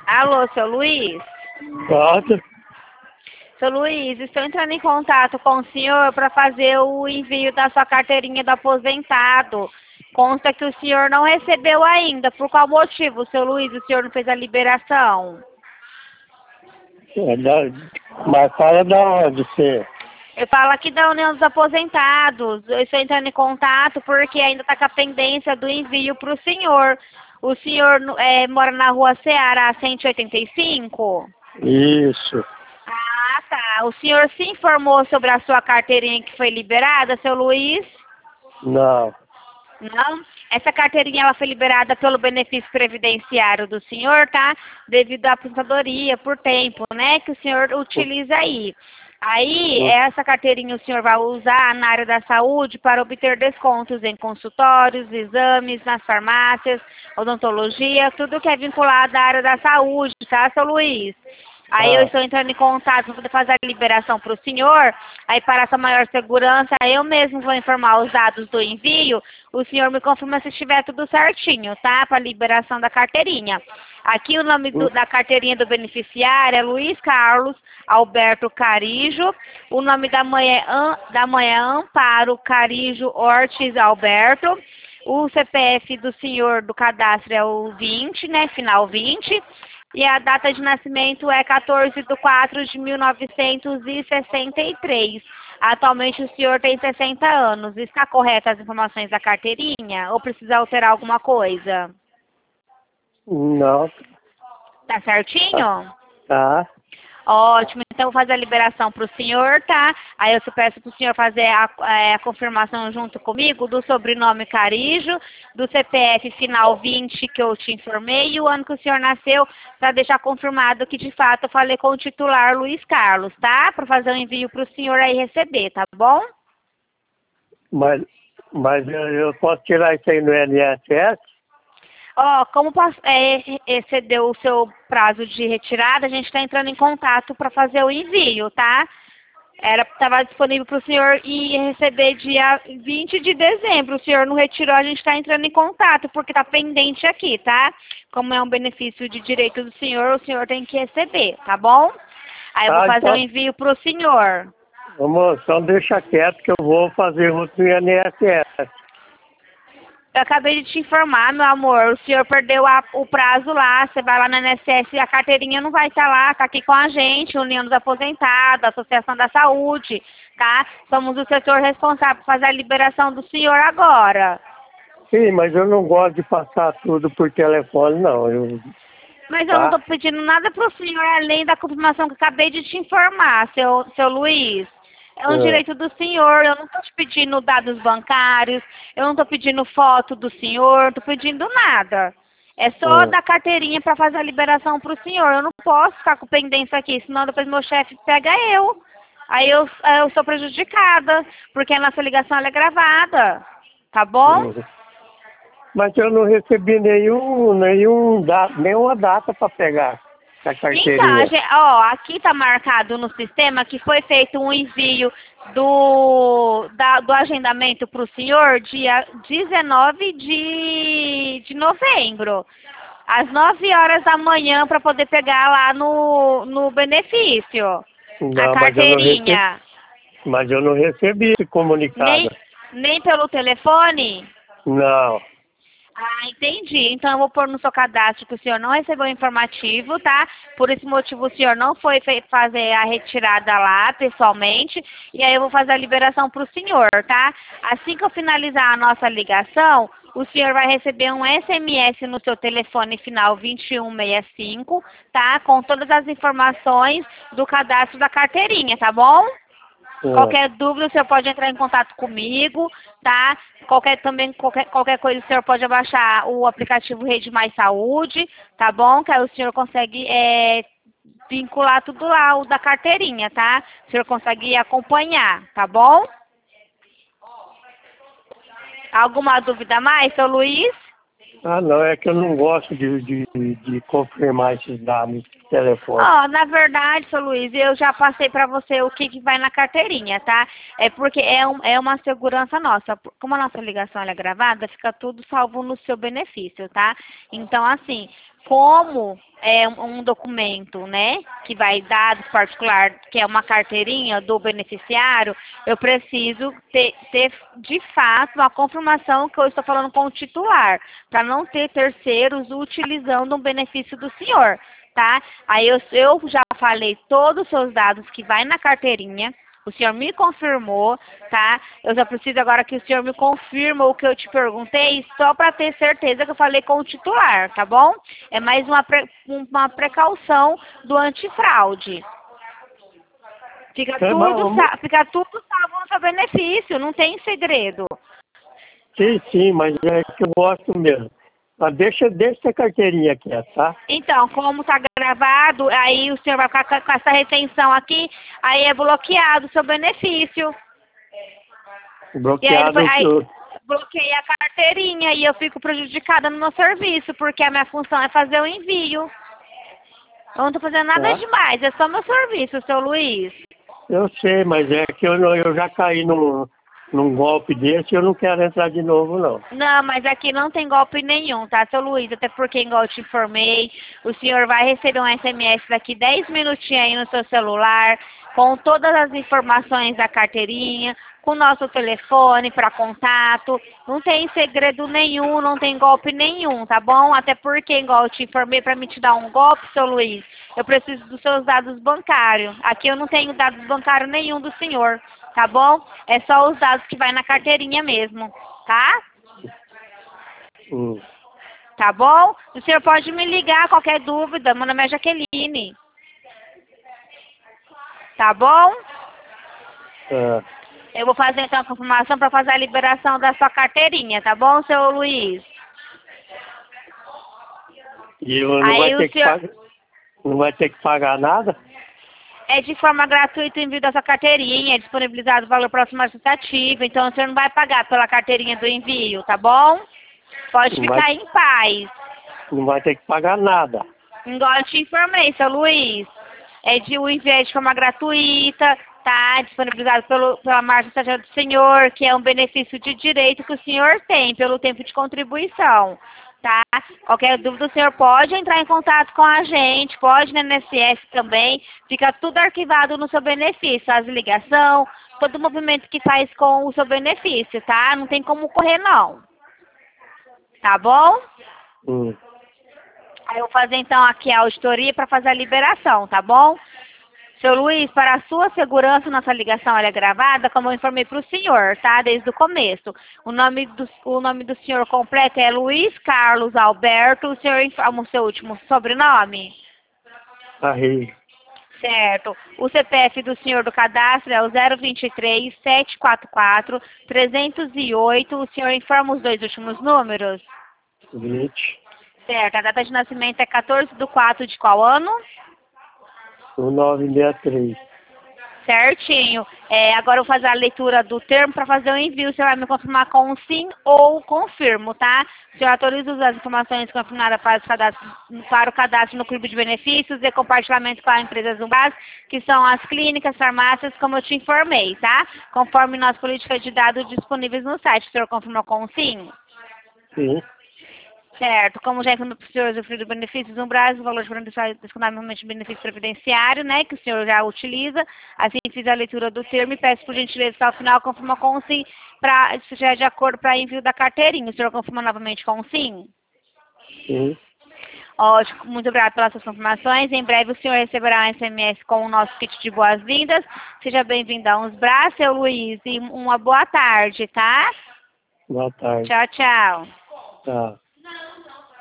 Alô, seu Luiz? Pronto. Seu Luiz, estou entrando em contato com o senhor para fazer o envio da sua carteirinha do aposentado. Consta que o senhor não recebeu ainda. Por qual motivo, seu Luiz, o senhor não fez a liberação? Mas fala da onde você? Eu falo aqui da União dos Aposentados. Eu estou entrando em contato porque ainda está com a pendência do envio para o senhor. O senhor mora na rua Ceará 185? Isso. Ah, tá. O senhor se informou sobre a sua carteirinha que foi liberada, seu Luiz? Não. Não? Essa carteirinha ela foi liberada pelo benefício previdenciário do senhor, tá? Devido à aposentadoria por tempo, né? Que o senhor utiliza aí. Aí, essa carteirinha o senhor vai usar na área da saúde para obter descontos em consultórios, exames, nas farmácias, odontologia, tudo que é vinculado à área da saúde, tá, seu Luiz? Aí eu estou entrando em contato para poder fazer a liberação para o senhor. Aí, para essa maior segurança, eu mesmo vou informar os dados do envio. O senhor me confirma se estiver tudo certinho, tá? Para a liberação da carteirinha. Aqui o nome da carteirinha do beneficiário é Luiz Carlos Alberto Carijo. O nome da mãe é Amparo Carijo Ortiz Alberto. O CPF do senhor do cadastro é o 20, né? Final 20. E a data de nascimento é 14/4/1963. Atualmente o senhor tem 60 anos. Está correta as informações da carteirinha? Ou precisa alterar alguma coisa? Não. Tá certinho? Tá. Ótimo. Então eu vou fazer a liberação para o senhor, tá? Aí eu peço para o senhor fazer a confirmação junto comigo do sobrenome Carijo, do CPF final 20 que eu te informei e o ano que o senhor nasceu, para deixar confirmado que de fato eu falei com o titular Luiz Carlos, tá? Para fazer o envio para o senhor aí receber, tá bom? Mas eu posso tirar isso aí no INSS? Ó, como excedeu o seu prazo de retirada, a gente está entrando em contato para fazer o envio, tá? Estava disponível para o senhor ir receber dia 20 de dezembro. O senhor não retirou, a gente está entrando em contato, porque está pendente aqui, tá? Como é um benefício de direito do senhor, o senhor tem que receber, tá bom? Aí eu vou fazer então, o envio para o senhor. Vamos, então deixa quieto que eu vou fazer outro no INSS. Eu acabei de te informar, meu amor, o senhor perdeu o prazo lá, você vai lá na INSS e a carteirinha não vai estar lá, tá aqui com a gente, União dos Aposentados, Associação da Saúde, tá? Somos o setor responsável por fazer a liberação do senhor agora. Sim, mas eu não gosto de passar tudo por telefone, não. Mas eu não estou pedindo nada para o senhor, além da confirmação que eu acabei de te informar, seu Luiz. É um direito do senhor, eu não estou te pedindo dados bancários, eu não estou pedindo foto do senhor, não estou pedindo nada. É só da carteirinha para fazer a liberação para o senhor. Eu não posso ficar com pendência aqui, senão depois meu chefe pega eu. Aí eu sou prejudicada, porque a nossa ligação ela é gravada. Tá bom? Mas eu não recebi nenhuma data para pegar a carteirinha. Então, aqui está marcado no sistema que foi feito um envio do agendamento para o senhor dia 19 de novembro, às 9 horas da manhã, para poder pegar lá no benefício, a carteirinha. Mas eu não recebi esse comunicado. Nem pelo telefone? Não. Ah, entendi. Então eu vou pôr no seu cadastro que o senhor não recebeu o informativo, tá? Por esse motivo o senhor não foi fazer a retirada lá pessoalmente. E aí eu vou fazer a liberação para o senhor, tá? Assim que eu finalizar a nossa ligação, o senhor vai receber um SMS no seu telefone final 2165, tá? Com todas as informações do cadastro da carteirinha, tá bom? Qualquer dúvida, o senhor pode entrar em contato comigo, tá? Qualquer coisa, o senhor pode abaixar o aplicativo Rede Mais Saúde, tá bom? Que aí o senhor consegue vincular tudo lá, o da carteirinha, tá? O senhor consegue acompanhar, tá bom? Alguma dúvida mais, seu Luiz? Ah, não, é que eu não gosto de confirmar esses dados de telefone. Na verdade, seu Luiz, eu já passei para você o que vai na carteirinha, tá? É porque é uma segurança nossa. Como a nossa ligação é gravada, fica tudo salvo no seu benefício, tá? Então, assim, como é um documento, né, que vai dados particular, que é uma carteirinha do beneficiário, eu preciso ter de fato uma confirmação que eu estou falando com o titular, para não ter terceiros utilizando um benefício do senhor, tá? Aí eu já falei todos os seus dados que vai na carteirinha. O senhor me confirmou, tá? Eu só preciso agora que o senhor me confirma o que eu te perguntei, só para ter certeza que eu falei com o titular, tá bom? É mais uma precaução do antifraude. Fica tudo salvo no seu benefício, não tem segredo. Sim, mas é que eu gosto mesmo. Mas deixa a carteirinha aqui, tá? Então, como está gravado, aí o senhor vai ficar com essa retenção aqui, aí é bloqueado o seu benefício. Bloqueado. Aí bloqueei a carteirinha e eu fico prejudicada no meu serviço, porque a minha função é fazer o envio. Eu não estou fazendo nada demais, é só meu serviço, seu Luiz. Eu sei, mas é que eu já caí num golpe desse e eu não quero entrar de novo, não. Não, mas aqui não tem golpe nenhum, tá, seu Luiz? Até porque, igual eu te informei, o senhor vai receber um SMS daqui 10 minutinhos aí no seu celular, com todas as informações da carteirinha, com o nosso telefone para contato. Não tem segredo nenhum, não tem golpe nenhum, tá bom? Até porque, igual eu te informei, para me te dar um golpe, seu Luiz, eu preciso dos seus dados bancários. Aqui eu não tenho dados bancários nenhum do senhor, tá bom? É só os dados que vai na carteirinha mesmo, tá? Tá bom? O senhor pode me ligar, qualquer dúvida, meu nome é Jaqueline. Tá bom? Eu vou fazer então a confirmação para fazer a liberação da sua carteirinha, tá bom, seu Luiz? E eu não vai ter que pagar nada? É de forma gratuita o envio da sua carteirinha, é disponibilizado o valor próximo associativo, então o senhor não vai pagar pela carteirinha do envio, tá bom? Pode ficar em paz. Não vai ter que pagar nada. Igual eu te informei, seu Luiz. O envio é de forma gratuita, tá? Disponibilizado pela margem estagiária do senhor, que é um benefício de direito que o senhor tem pelo tempo de contribuição, tá? Qualquer dúvida, o senhor pode entrar em contato com a gente, pode no INSS também, fica tudo arquivado no seu benefício, as ligação, todo o movimento que faz com o seu benefício, tá? Não tem como correr, não. Tá bom? Aí eu vou fazer então aqui a auditoria para fazer a liberação, tá bom? Seu Luiz, para a sua segurança, nossa ligação ela é gravada, como eu informei para o senhor, tá? Desde o começo. O nome do senhor completo é Luiz Carlos Alberto. O senhor informa o seu último sobrenome? Arrei. Certo. O CPF do senhor do cadastro é o 023 744 308. O senhor informa os dois últimos números? 20. Certo. A data de nascimento é 14/4 de qual ano? 1963. Certinho. Agora eu vou fazer a leitura do termo para fazer o envio. O senhor vai me confirmar com sim ou confirmo, tá? O senhor autoriza as informações confirmadas para o cadastro no Clube de Benefícios e compartilhamento com a empresa Zumbras, que são as clínicas, farmácias, como eu te informei, tá? Conforme nossa política de dados disponíveis no site. O senhor confirmou com sim? Sim. Certo. Como já informei para o senhor usufruir do benefício do Brasil, o valor de descontavelmente benefício previdenciário, né, que o senhor já utiliza. Assim, fiz a leitura do termo e peço por gentileza, ao final, confirma com sim, se já é de acordo para envio da carteirinha. O senhor confirma novamente com sim? Sim. Ótimo, muito obrigada pelas suas confirmações. Em breve o senhor receberá um SMS com o nosso kit de boas-vindas. Seja bem-vindo a Unsbras, seu Luiz, e uma boa tarde, tá? Boa tarde. Tchau, tchau. Tchau.